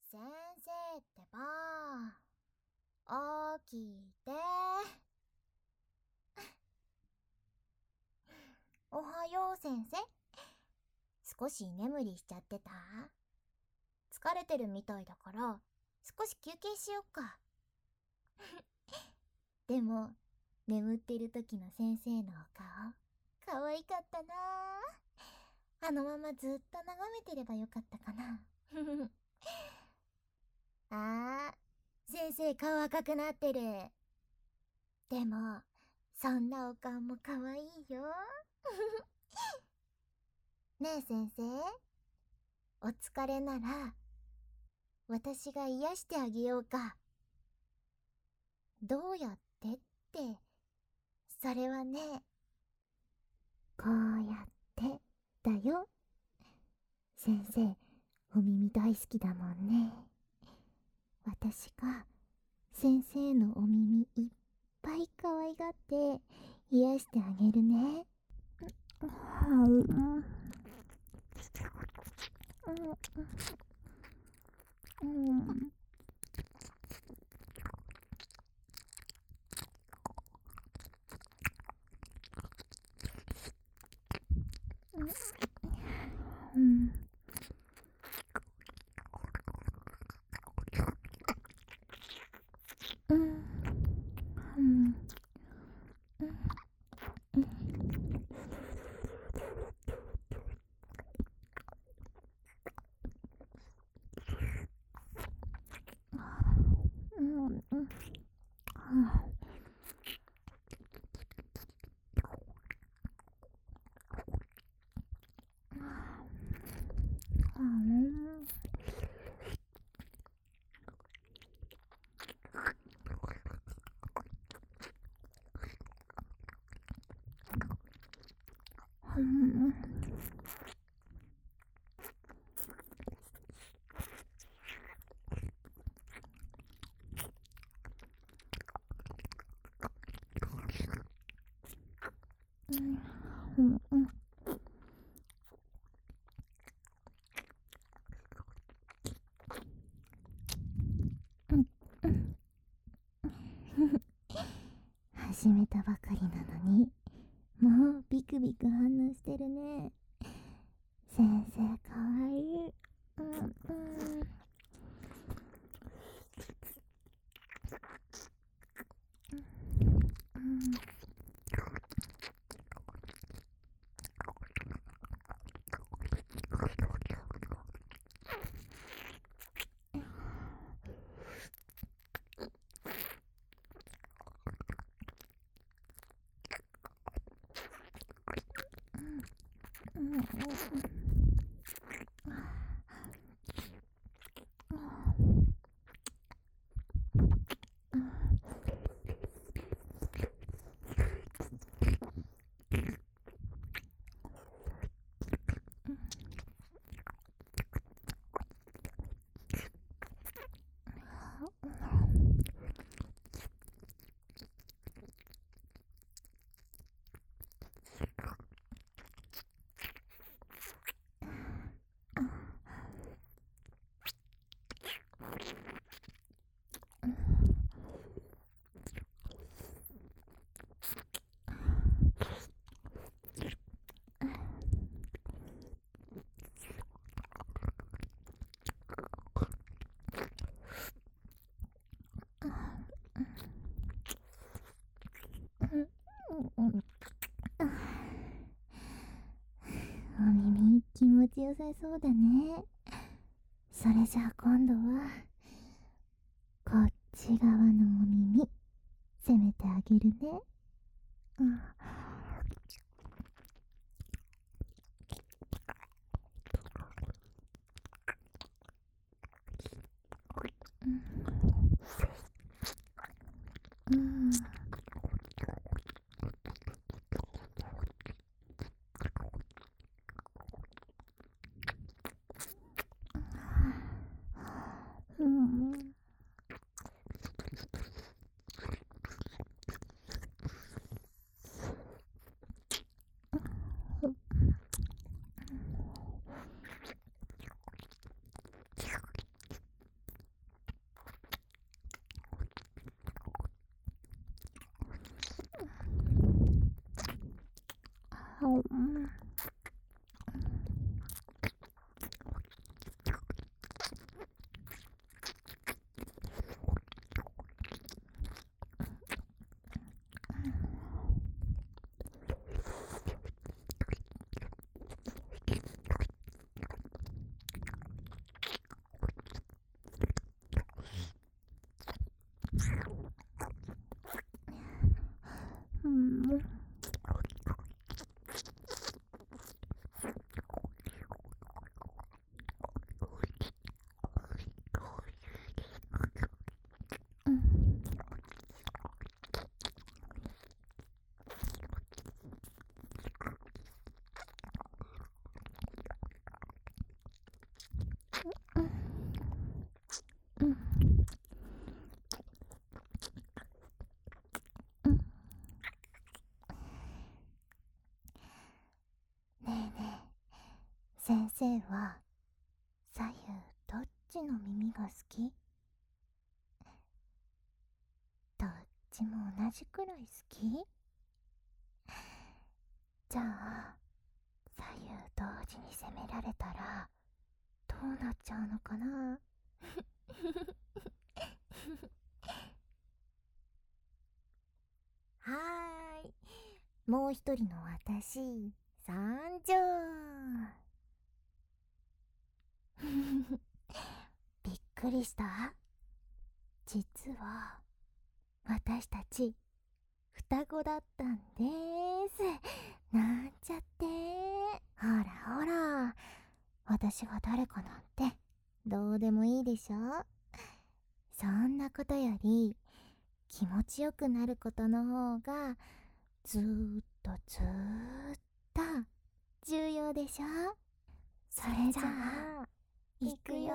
先生ってば、起きて。おはよう先生。少し居眠りしちゃってた？疲れてるみたいだから少し休憩しよっか。でも眠ってる時の先生のお顔可愛かったな。あのままずっと眺めてればよかったかな。あー、先生顔赤くなってる。でもそんなお顔も可愛いよ。ねえ先生、お疲れなら私が癒してあげようか。どうやってって、それはね、こうやってだよ。先生、お耳大好きだもんね。私が先生のお耳いっぱい可愛がって癒してあげるね。始めたばかりなのにもうビクビク反応してるね。先生かわいい。お耳気持ちよさそうだね。それじゃあ今度はこっち側のお耳攻めてあげるね。 先生は左右どっちの耳が好き？どっちも同じくらい好き？じゃあ左右同時に責められたらどうなっちゃうのかな？はーい、もう一人の私参上。びっくりした？実は私たち双子だったんです。なんちゃって。ほらほら、私が誰かなんてどうでもいいでしょ。そんなことより気持ちよくなることの方がずーっと重要でしょ。それじゃあいくよ。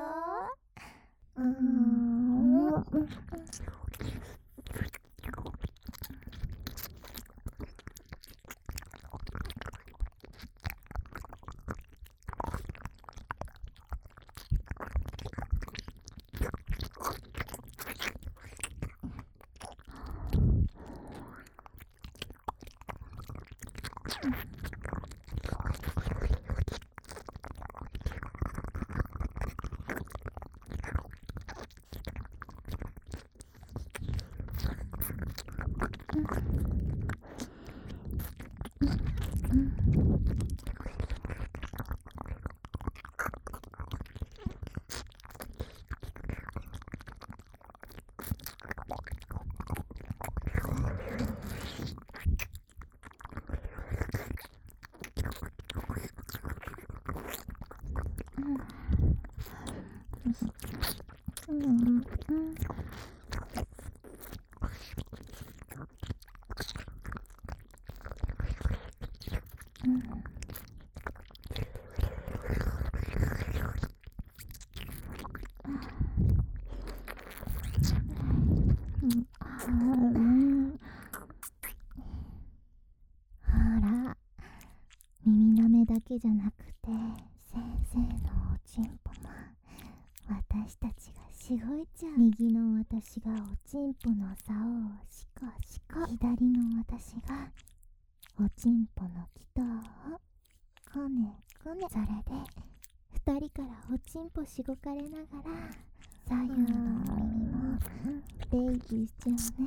ほら、耳の目だけじゃなくて先生のおちんぽも私たちがしごいちゃう。右の私がおちんぽの竿をシコシコ、左の私がおちんぽの気筒をこねこね。それで二人からおちんぽしごかれながら左右の耳もベイビーしちゃうね。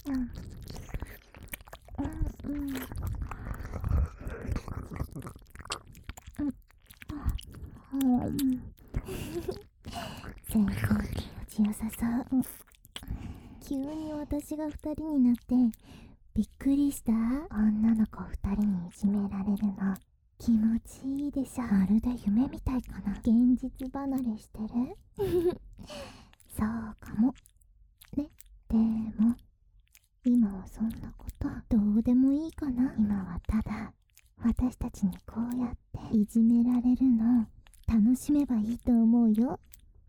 先生気持ちよさそう。急に私が2人になってびっくりした。女の子2人にいじめられるの気持ちいいでしょ。まるで夢みたいかな。現実離れしてるそうかもね。でも今はそんなことどうでもいいかな。今はただ私たちにこうやっていじめられるのを楽しめばいいと思うよ。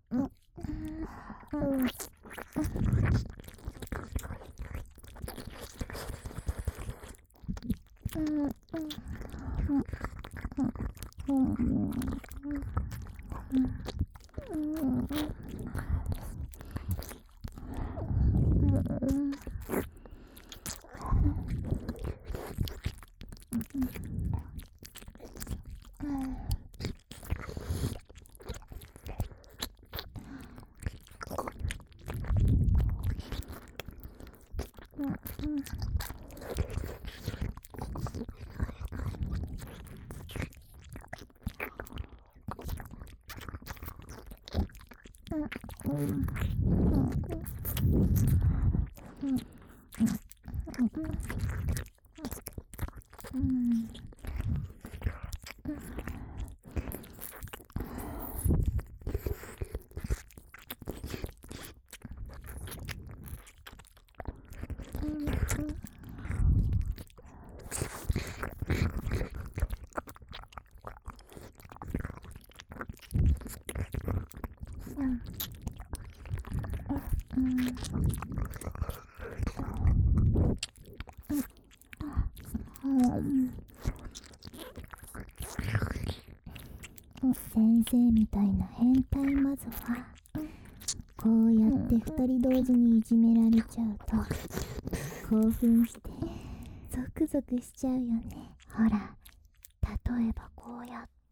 先生みたいな変態まずはこうやって2人同時にいじめられちゃうと興奮してゾクゾクしちゃうよね。ほら例えばこうやって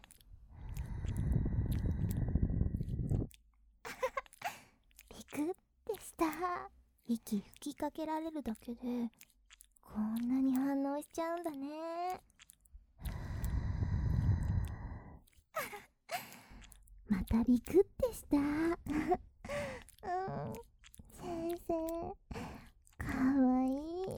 ビクってした。息吹きかけられるだけでこんなに反応しちゃうんだね。またビクってした先生かわいい。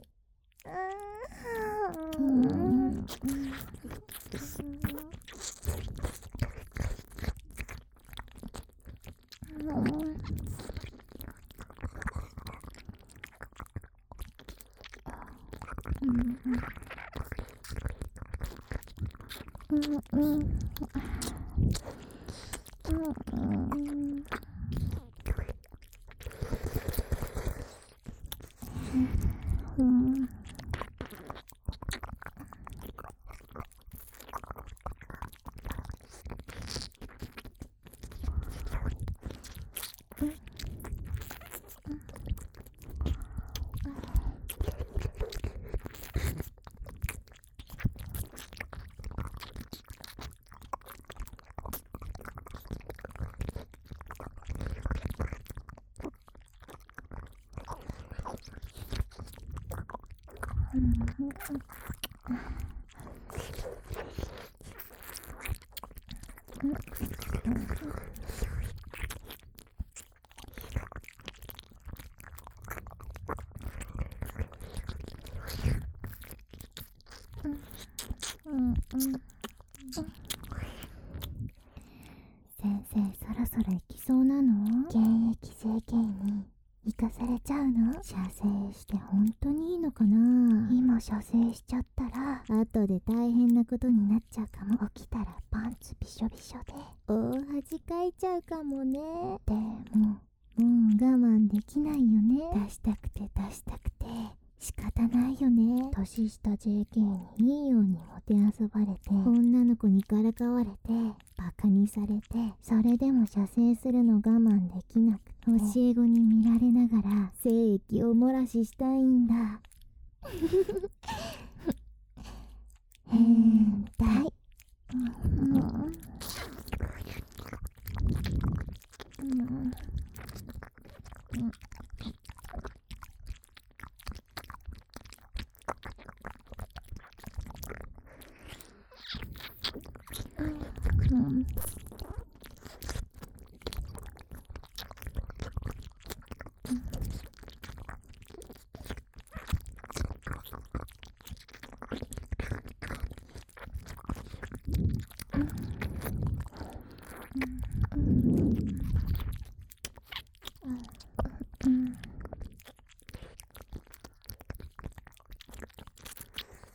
先生そろそろ行きそうなの？現役整形に行かされちゃうの？射精して本当にいいのかな？今射精しちゃったら後で大変なことになっちゃうかも。起きたらパンツびしょびしょで大恥かいちゃうかもね。でも我慢できないよね。出したくて仕方ないよね。年下 JK にいいようにもてあそばれて女の子にからかわれてバカにされて、それでも射精するの我慢できなくて教え子に見られながら精液を漏らししたいんだ変態。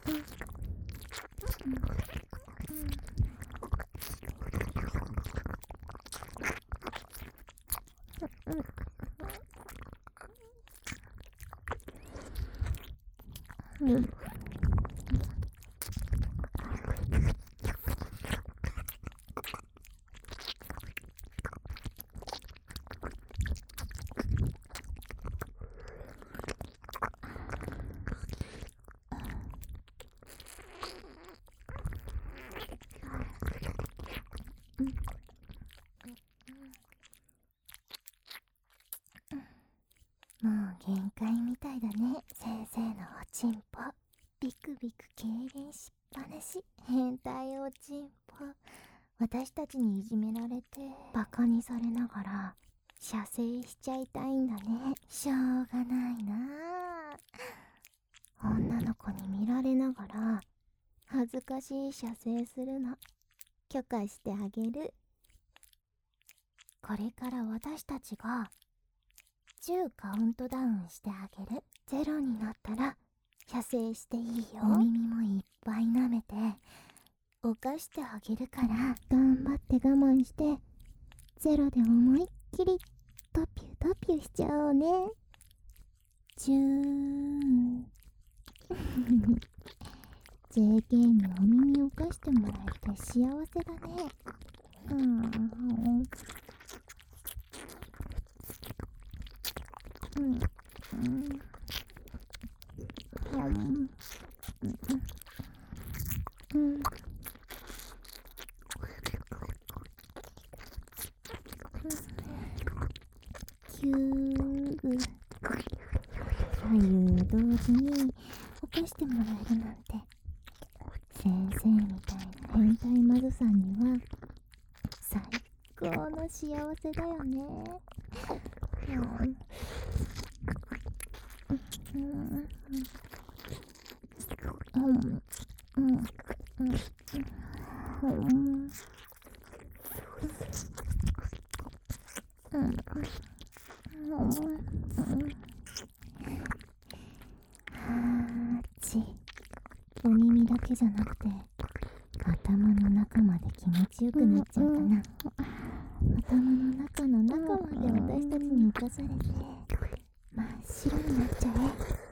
もう限界みたいだね、先生のおちんぽ。ビクビク痙攣しっぱなし。変態おちんぽ。私たちにいじめられてバカにされながら射精しちゃいたいんだね。しょうがないなあ。女の子に見られながら恥ずかしい射精するの許可してあげる。これから私たちが10カウントダウンしてあげる。0になったら射精していいよ。お耳もいっぱい舐めて犯してあげるから、頑張って我慢して0で思いっきりドピュドピュしちゃおうね。10 JK にお耳を犯してもらえて幸せだね。左右同時に犯してもらえるなんて、先生みたいな変態マゾさんには最高の幸せだよね。お耳だけじゃなくて頭の中まで気持ちよくなっちゃうかな。頭の中の中まで私たちに侵されて真っ白になっちゃえ。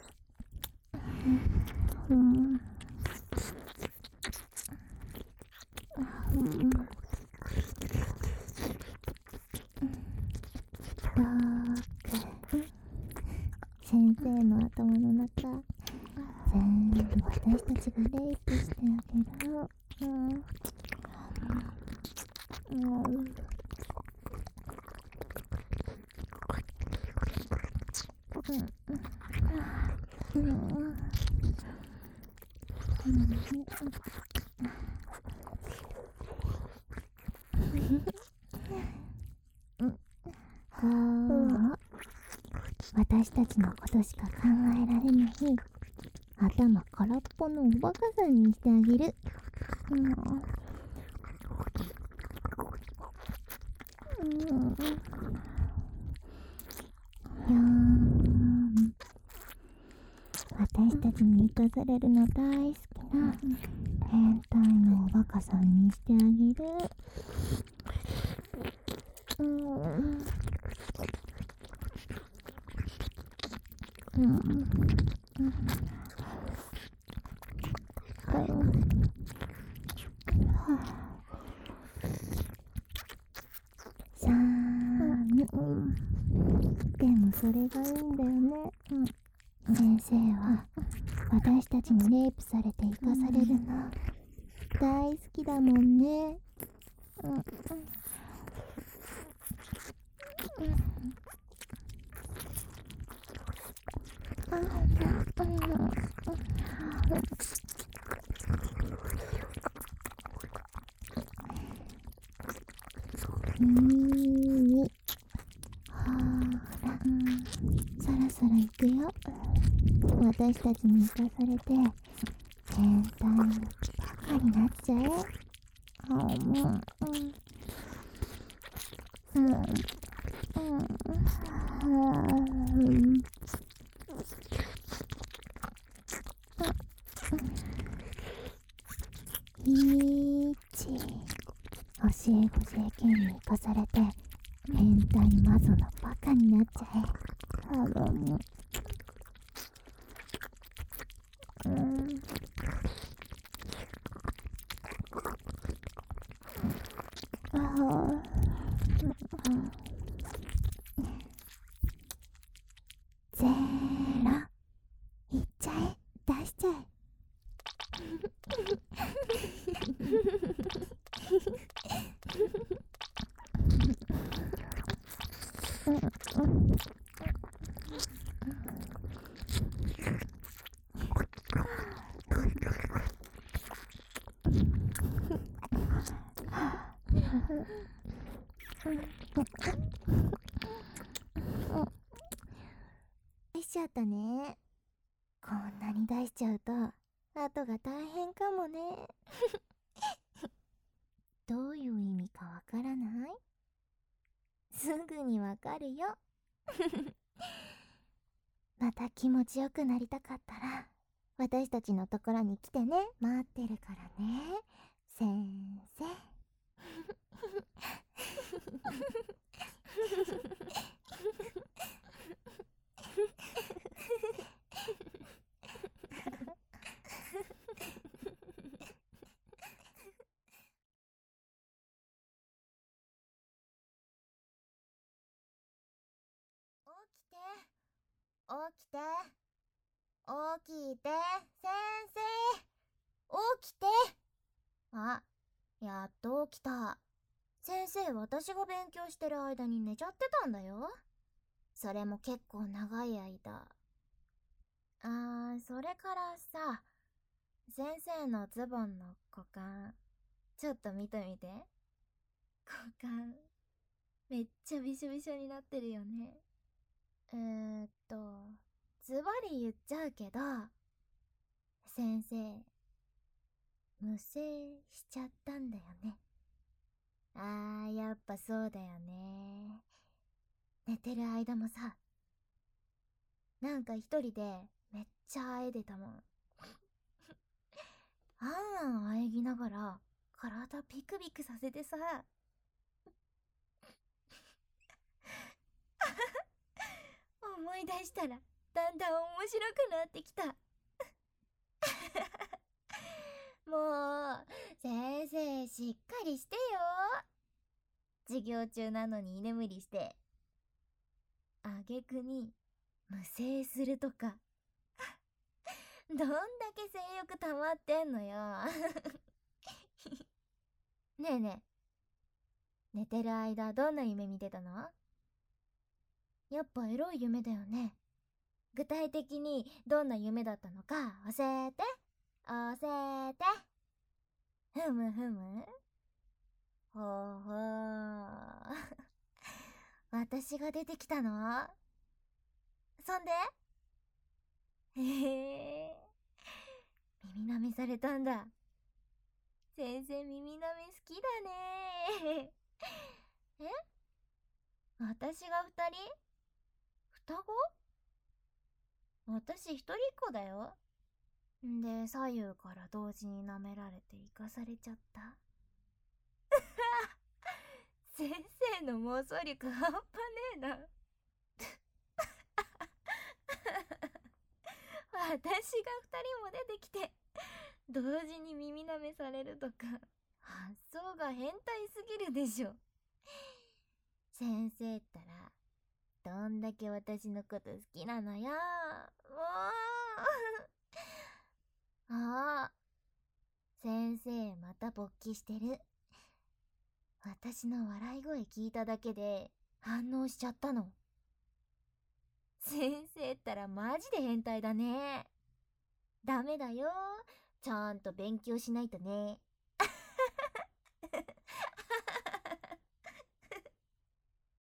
先生の頭の中全部私たちがレイプしてあげる。私たちのことしか考えられない頭空っぽのおバカさんにしてあげる。私たちに生かされるの大好きな変態のおバカさんにしてあげる。でもそれがいいんだよね。先生は私たちにレイプされて生かされるの大好きだもんね。そろそろ行くよ。私たちに生かされて変態バカになっちゃえ。 え子 JK に生かされて変態マゾのバカになっちゃえ。頼む。ゼロいっちゃえ、出しちゃえ。出しちゃったね。こんなに出しちゃうと後が大変かもね。どういう意味かわからない？すぐにわかるよ。また気持ちよくなりたかったら私たちのところに来てね。待ってるからね、先生。起きて起きて先生、起きて。あ、やっと起きた。先生、私が勉強してる間に寝ちゃってたんだよ。それも結構長い間。それからさ、先生のズボンの股間ちょっと見てみて。股間めっちゃびしょびしょになってるよね。ズバリ言っちゃうけど、先生無精しちゃったんだよね。やっぱそうだよね。寝てる間もさ、なんか一人でめっちゃあえでたもん。あんあんあえぎながら体ピクピクさせてさ。思い出したらだんだん面白くなってきた。もう先生しっかりしてよ。授業中なのに居眠りしてあげくに無精するとか。どんだけ性欲溜まってんのよ。ねえねえ、寝てる間どんな夢見てたの？やっぱエロい夢だよね。具体的にどんな夢だったのか教えて教えて。ふむふむ。ほうほう。私が出てきたの？そんでへえ、耳舐めされたんだ。先生耳舐め好きだね。え、私が二人？双子？私一人っ子だよ。で、左右から同時に舐められて生かされちゃった。先生の妄想力半端ねえな。私が二人も出てきて同時に耳舐めされるとか、発想が変態すぎるでしょ。先生ったらどんだけ私のこと好きなのよ。もう先生また勃起してる。私の笑い声聞いただけで反応しちゃったの。先生ったらマジで変態だね。ダメだよ、ちゃんと勉強しないとね。